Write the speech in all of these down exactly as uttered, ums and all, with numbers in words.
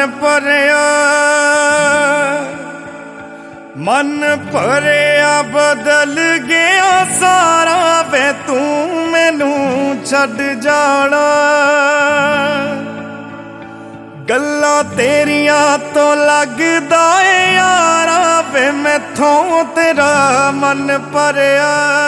ਭਰਿਆ ਮਨ ਭਰਿਆ ਬਦਲ ਗਿਆ ਸਾਰਾ ਵੇ ਤੂੰ ਮੈਨੂੰ ਛੱਡ ਜਾਣਾ। ਗੱਲਾਂ ਤੇਰੀਆਂ ਤੋਂ ਲੱਗਦਾ ਏ ਯਾਰਾ ਵੇ ਮੈਥੋਂ ਤੇਰਾ ਮਨ ਭਰਿਆ।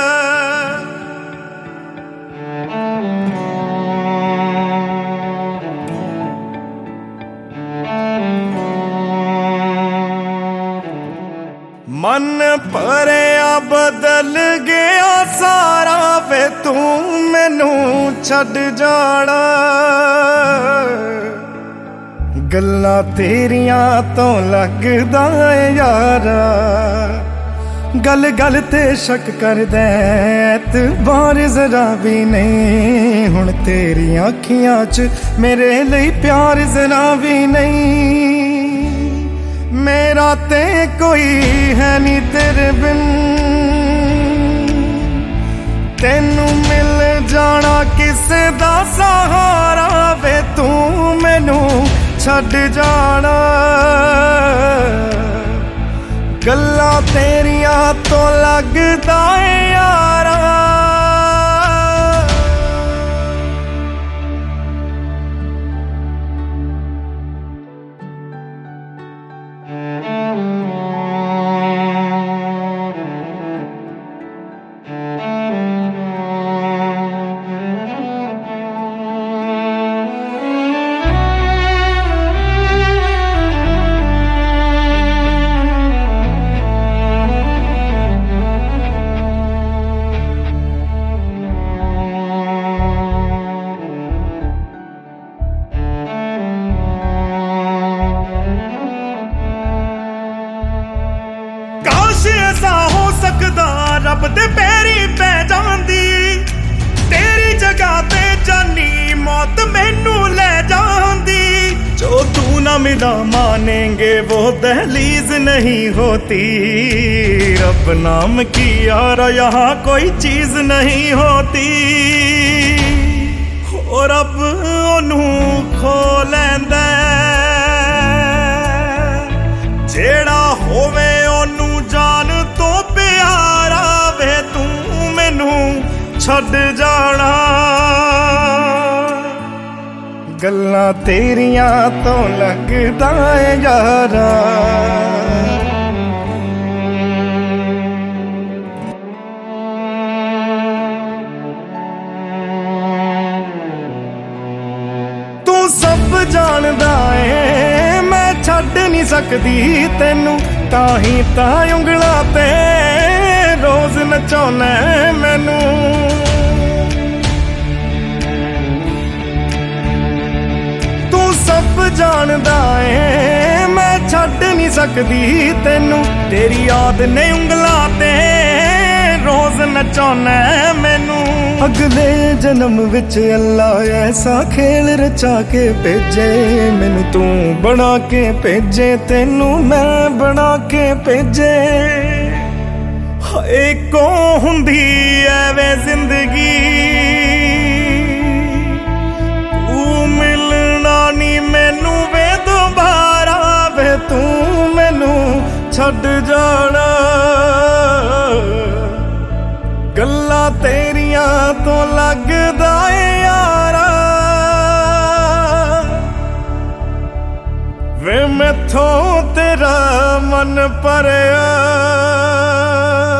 ਮਨ ਭਰਿਆ ਬਦਲ ਗਿਆ ਸਾਰਾ ਵੇ ਤੂੰ ਮੈਨੂੰ ਛੱਡ ਜਾਣਾ। ਗੱਲਾਂ ਤੇਰੀਆਂ ਤੋਂ ਲੱਗਦਾ ਏ ਯਾਰਾ ਗੱਲ ਗੱਲ ਤੇ ਸ਼ੱਕ ਕਰਦਾ ਐਤਬਾਰ ਜ਼ਰਾ ਵੀ ਨਹੀਂ। ਹੁਣ ਤੇਰੀਆਂ ਅੱਖੀਆਂ 'ਚ ਮੇਰੇ ਲਈ ਪਿਆਰ ਜ਼ਰਾ ਵੀ ਨਹੀਂ। ਮੇਰਾ ਤੇ ਕੋਈ ਹੈ ਨੀ ਤੇਰੇ ਬਿਨ ਤੈਨੂੰ ਮਿਲ ਜਾਣਾ ਕਿਸੇ ਦਾ ਸਹਾਰਾ ਵੇ ਤੂੰ ਮੈਨੂੰ ਛੱਡ ਜਾਣਾ। ਗੱਲਾਂ ਤੇਰੀਆਂ ਤੋਂ ਲੱਗਦਾ ਏ ਯਾਰਾ ऐसा हो सकदा रब दे पैरी पै जांदी। तेरी जगह ते जानी मौत मैनू ले जांदी। जो तू ना मिला मानेंगे वो दहलीज नहीं होती। रब नाम की यार यहाँ कोई चीज नहीं होती। और रब ओनू खो लैंदा जेड़ा होवे ओनू जान तो प्यारा वे तू मैनू छड्ड जाना। गल्लां तेरियां तो लगदा है यारा तू सब जानदा है मैं छड्ड नहीं सकदी तैनू। ताही ता उंगलां ते रोज नचाउना मैनू। तू सब जानदा है मैं छड्ड नहीं सकदी तैनू। तेरी याद ने उंगलां ते रोज नचाउना मैनू। अगले जन्म विच अल्लाह ऐसा खेल रचा के भेजे मैनू। तू बना के भेजे तेनू मैं बना के भेजे। हाय को हुंदी ऐवे जिंदगी तू मिलना नी मैनू वे दोबारा वे तू मैनू छड्ड जाना। गल्लां तेरियां तो लगदा ए यारा वे मैथों तेरा मन भरिया।